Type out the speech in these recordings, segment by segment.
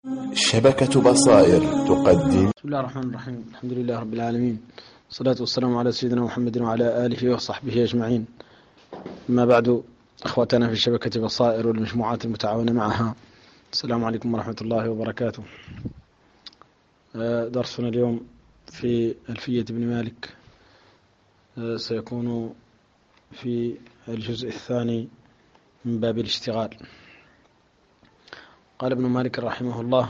شبكة بصائر تقدم. بسم الله الرحمن الرحيم. الحمد لله رب العالمين، والصلاة والسلام على سيدنا محمد وعلى آله وصحبه أجمعين. أما بعد، أخواتنا في شبكة بصائر والمجموعات المتعاونة معها، السلام عليكم ورحمة الله وبركاته. درسنا اليوم في ألفية ابن مالك سيكون في الجزء الثاني من باب الاشتغال. قال ابن مالك رحمه الله: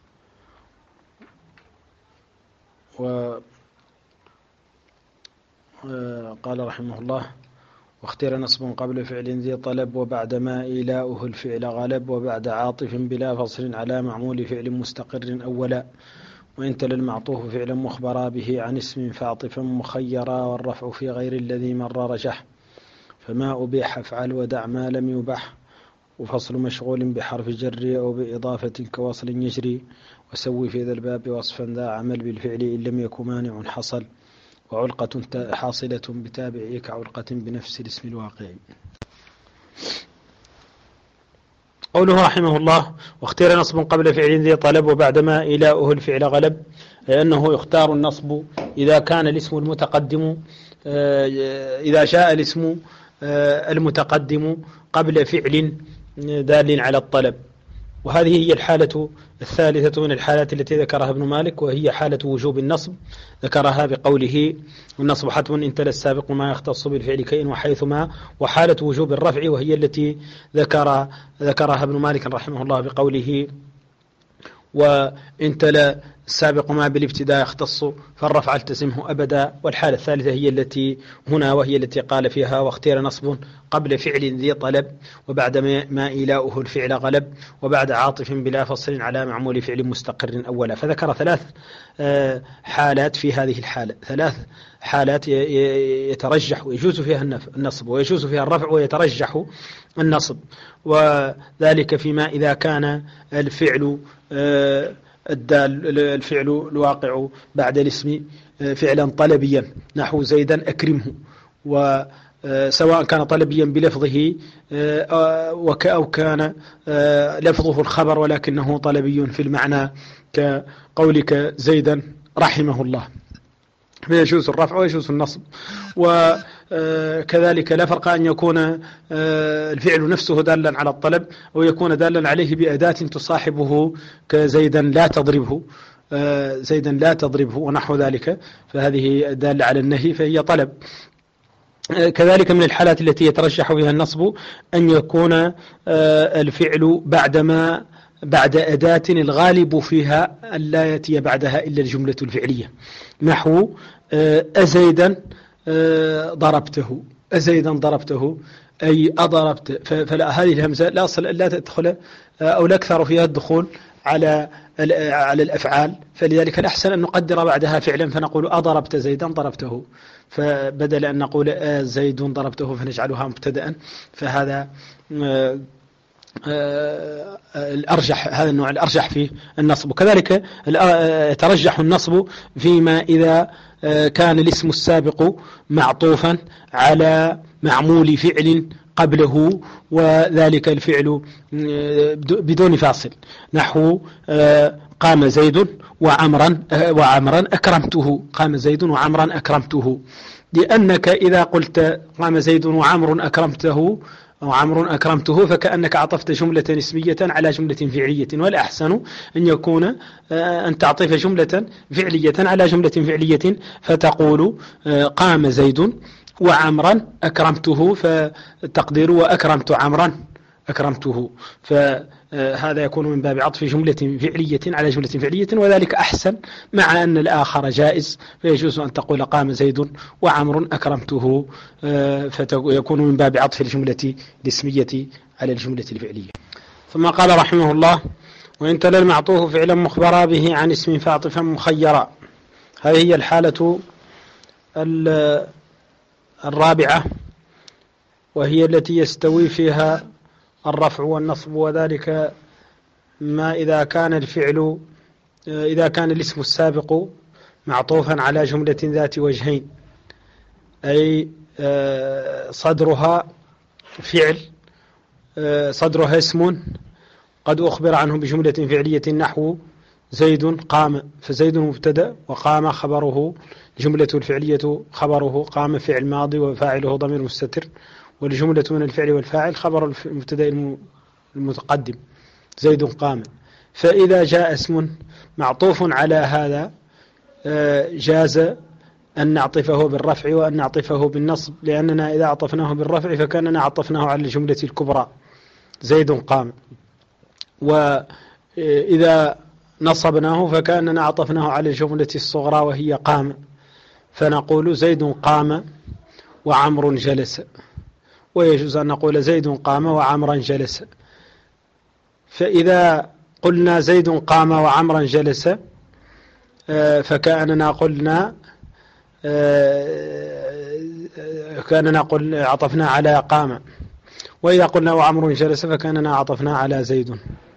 قال رحمه الله: واختير نصب قبل فعل ذي طلب، وبعد ما إيلاؤه الفعل غلب، وبعد عاطف بلا فصل على معمول فعل مستقر أولا، وإن تل المعطوف فعلا مخبرا به عن اسم فاعطفا مخيرا، والرفع في غير الذي مر رجح، فما أبيح افعل ودع ما لم يبح، وفصل مشغول بحرف جر أو بإضافة كوصل يجري، وسوي في ذا الباب وصفا ذا عمل بالفعل إن لم يكن مانع حصل، وعلقة حاصلة بتابعه كعلقة بنفس الاسم الواقع. قوله رحمه الله: واختير نصب قبل فعل ذي طلب، وبعدما إيلاؤه الفعل غلب، لأنه يختار النصب إذا كان الاسم المتقدم، إذا جاء الاسم المتقدم قبل فعل دال على الطلب. وهذه هي الحالة الثالثة من الحالات التي ذكرها ابن مالك، وهي حالة وجوب النصب، ذكرها بقوله: النصب حتم إن تلا السابق ما يختص بالفعل كإن وحيثما. وحالة وجوب الرفع وهي التي ذكرها ابن مالك رحمه الله بقوله: وإن تلا السابق ما بالابتداء يختص فالرفع التزمه أبدا. والحالة الثالثة هي التي هنا، وهي التي قال فيها: واختير نصب قبل فعل ذي طلب، وبعد ما إيلاؤه الفعل غلب، وبعد عاطف بلا فصل على معمول فعل مستقر أولا. فذكر ثلاث حالات في هذه الحالة، ثلاث حالات يترجح ويجوز فيها النصب، ويجوز فيها الرفع ويترجح النصب. وذلك فيما إذا كان الفعل الفعل الواقع بعد الاسم فعلا طلبيا، نحو زيدا أكرمه، وسواء كان طلبيا بلفظه أو كان لفظه الخبر ولكنه طلبي في المعنى، كقولك زيدا رحمه الله، فيجوز الرفع ويجوز النصب. وكذلك لا فرق أن يكون الفعل نفسه دالا على الطلب، أو يكون دالا عليه بأداة تصاحبه، كزيدا لا تضربه، زيدا لا تضربه ونحو ذلك، فهذه دالة على النهي فهي طلب. كذلك من الحالات التي يترجح بها النصب أن يكون الفعل بعد أداة الغالب فيها أن لا يأتي بعدها إلا الجملة الفعلية، نحو أزيدا ضربته، أزيدا ضربته أي أضربت. فلا، هذه الهمزة لا تدخل أو لا أكثر فيها الدخول على الأفعال، فلذلك الأحسن أن نقدر بعدها فعلا فنقول: أضربت زيدا ضربته، فبدل أن نقول زيد ضربته فنجعلها مبتدأ. فهذا الأرجح، هذا النوع الأرجح في النصب. وكذلك يترجح النصب فيما إذا كان الاسم السابق معطوفا على معمول فعل قبله، وذلك الفعل بدون فاصل، نحو قام زيد وعمرا أكرمته، قام زيد وعمرا أكرمته. لأنك إذا قلت قام زيد وعمر أكرمته وعمر أكرمته فكأنك عطفت جملة اسمية على جملة فعلية، والأحسن أن يكون أن تعطف جملة فعلية على جملة فعلية، فتقول قام زيد وعمرا أكرمته، فتقدير وأكرمت عمرا أكرمته، فهذا يكون من باب عطف جملة فعلية على جملة فعلية، وذلك أحسن، مع أن الآخر جائز، فيجوز أن تقول قام زيد وعمر أكرمته، فيكون من باب عطف الجملة الاسمية على الجملة الفعلية. ثم قال رحمه الله: وإن تلا المعطوف فعلا مخبرا به عن اسم فاعطفا مخيرا. هذه هي الحالة الرابعة، وهي التي يستوي فيها الرفع والنصب، وذلك ما إذا كان الاسم السابق معطوفا على جملة ذات وجهين، أي صدرها فعل، صدرها اسم قد أخبر عنه بجملة فعلية نحو زيد قام، فزيد مبتدأ وقام خبره، جملة الفعلية خبره، قام فعل ماضي وفاعله ضمير مستتر، والجملة من الفعل والفاعل خبر المبتدأ المتقدم زيد قام. فإذا جاء اسم معطوف على هذا جاز أن نعطفه بالرفع وأن نعطفه بالنصب، لأننا إذا عطفناه بالرفع فكاننا عطفناه على الجملة الكبرى زيد قام، وإذا نصبناه فكاننا عطفناه على الجملة الصغرى وهي قام، فنقول زيد قام وعمر جلس، ويجوز أن نقول زيد قام وعمرا جلس. فإذا قلنا زيد قام وعمرا جلس فكأننا قلنا عطفنا على قام، وإذا قلنا وعمر جلس فكأننا عطفنا على زيد.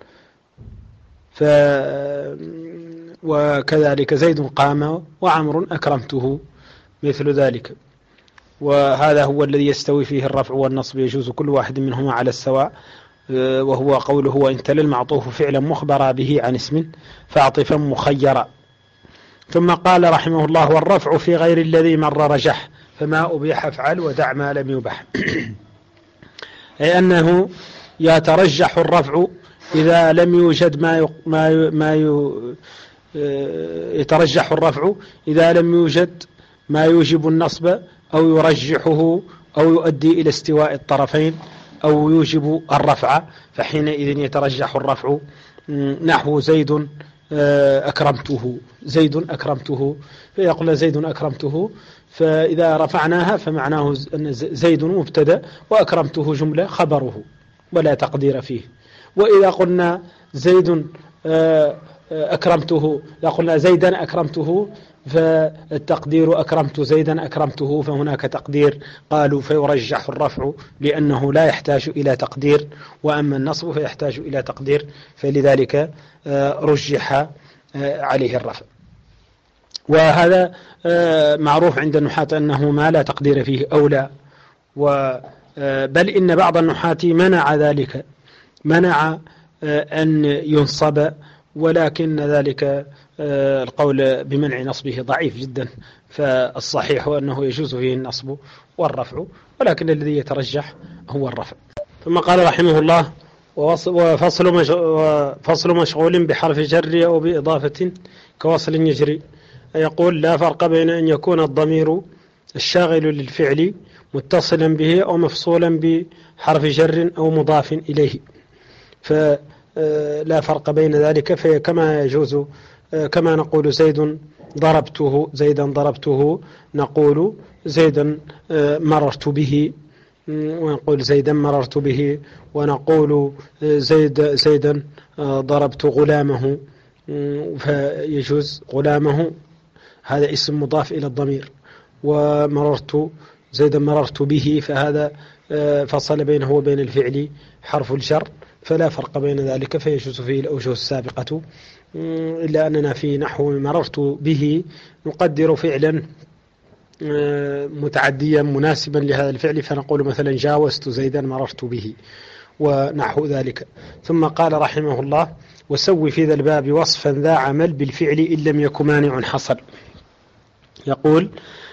وكذلك زيد قام وعمر أكرمته مثل ذلك. وهذا هو الذي يستوي فيه الرفع والنصب، يجوز كل واحد منهما على السواء، وهو قوله وإن تل المعطوف فعلا مخبرا به عن اسم فاعطفا مخيرا. ثم قال رحمه الله والرفع في غير الذي مر رجح، فما أبيح افعل ودع ما لم يبح. أي أنه يترجح الرفع إذا لم يوجد يترجح الرفع إذا لم يوجد ما يوجب النصب أو يرجحه أو يؤدي إلى استواء الطرفين أو يوجب الرفع، فحينئذ يترجح الرفع نحو زيد أكرمته، زيد أكرمته، فإذا قلنا زيد أكرمته فإذا رفعناها فمعناه أن زيد مبتدأ وأكرمته جملة خبره ولا تقدير فيه. وإذا قلنا زيد أكرمته، إذا قلنا زيدا أكرمته فالتقدير أكرمت زيدا أكرمته، فهناك تقدير، قالوا فيرجح الرفع لأنه لا يحتاج إلى تقدير، وأما النصب فيحتاج إلى تقدير، فلذلك رجح عليه الرفع. وهذا معروف عند النحاة أنه ما لا تقدير فيه أولى، بل إن بعض النحاة منع ذلك، منع أن ينصب، ولكن ذلك القول بمنع نصبه ضعيف جدا، فالصحيح أنه يجوز فيه النصب والرفع، ولكن الذي يترجح هو الرفع. ثم قال رحمه الله وفصل مشغول بحرف جر أو بإضافة كوصل يجري، يقول لا فرق بين أن يكون الضمير الشاغل للفعل متصلا به أو مفصولا بحرف جر أو مضاف إليه، فلا فرق بين ذلك. فكما يجوز كما نقول زيدا ضربته نقول زيدا مررت به، ونقول زيدا مررت به، ونقول زيدا ضربت غلامه، فيجوز غلامه هذا اسم مضاف إلى الضمير، ومررت زيدا مررت به فهذا فصل بينه وبين الفعل حرف الجر، فلا فرق بين ذلك، فيجوز فيه الأوجه السابقة، إلا أننا في نحو مررت به نقدر فعلا متعديا مناسبا لهذا الفعل، فنقول مثلا جاوزت زيدا مررت به ونحو ذلك. ثم قال رحمه الله وسوي في ذا الباب وصفا ذا عمل بالفعل إن لم يكن مانع حصل. يقول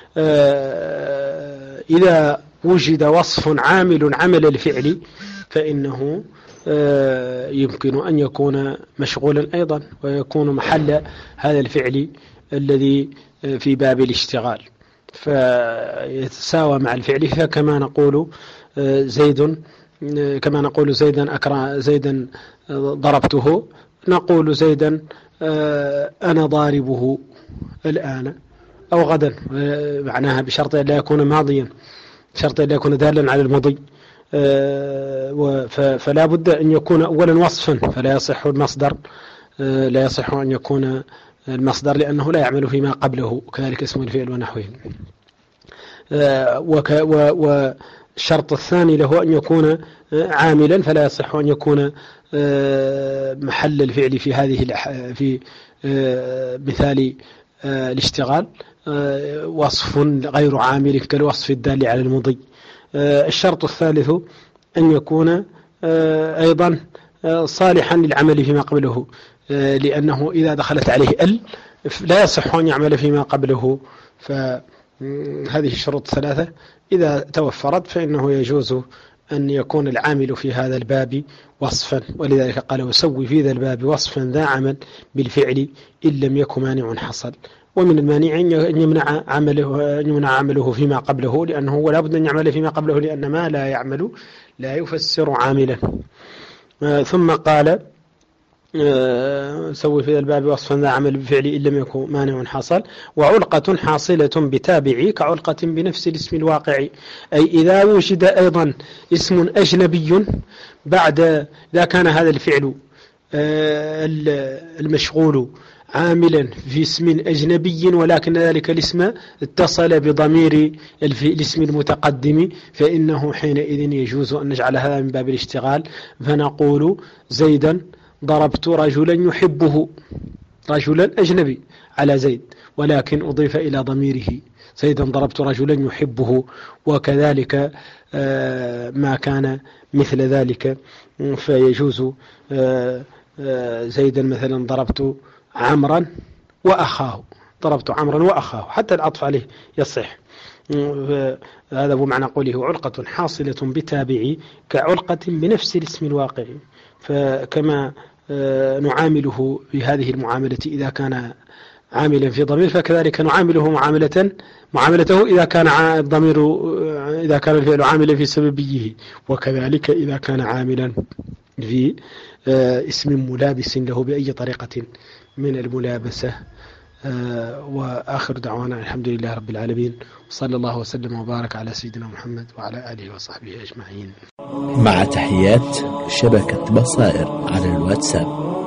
إذا وجد وصف عامل عمل الفعل فإنه يمكن أن يكون مشغولا أيضا، ويكون محل هذا الفعل الذي في باب الاشتغال، فيتساوى مع الفعل. فكما نقول زيدا ضربته، نقول زيدا أنا ضاربه الآن أو غدا، معناها بشرط أن لا يكون ماضيا، بشرط أن لا يكون دالا على المضي، فلا بد أن يكون أولا وصفا، فلا يصح المصدر، لا يصح أن يكون المصدر لأنه لا يعمل فيما قبله، وكذلك اسم الفعل ونحوه. والشرط الثاني له أن يكون عاملا، فلا يصح أن يكون محل الفعل في مثال الاشتغال وصف غير عامل كالوصف الدال على المضي. الشرط الثالث أن يكون أيضا صالحا للعمل فيما قبله، لأنه إذا دخلت عليه لا يصح أن يعمل فيما قبله. فهذه الشروط الثلاثة إذا توفرت فإنه يجوز أن يكون العامل في هذا الباب وصفا، ولذلك قال وسوي في ذا الباب وصفا ذا عمل بالفعل إن لم يكن مانع حصل. ومن المانع أن يمنع عمله فيما قبله، لأنه ولا بد أن يعمل فيما قبله، لأن ما لا يعمل لا يفسر عاملا. ثم قال سوي في الباب وصفا ذا عمل بفعل إن لم يكن مانع حصل. وعلقة حاصلة بتابعي كعلقة بنفس الاسم الواقع، أي إذا وجد أيضا اسم أجنبي بعد، إذا كان هذا الفعل المشغول عاملا في اسم أجنبي ولكن ذلك الاسم اتصل بضمير الاسم المتقدم، فإنه حينئذ يجوز أن نجعل هذا من باب الاشتغال، فنقول زيدا ضربت رجلا يحبه، رجلا أجنبي على زيد ولكن أضيف إلى ضميره، زيدا ضربت رجلا يحبه. وكذلك ما كان مثل ذلك فيجوز زيدا مثلا ضربت عمرا وأخاه، ضربت عمرا وأخاه، حتى العطف عليه يصح. هذا هو معنى قوله علقة حاصلة بتابعي كعلقة بنفس الاسم الواقع. فكما نعامله بهذه المعاملة إذا كان عاملا في ضمير، فكذلك نعامله معاملته إذا كان الضمير، إذا كان الفعل عاملا في سببيه، وكذلك إذا كان عاملا في اسم ملابس له بأي طريقة من الملابسة. وآخر دعوانا الحمد لله رب العالمين، وصلى الله وسلم وبارك على سيدنا محمد وعلى آله وصحبه أجمعين. مع تحيات شبكة بصائر على الواتساب.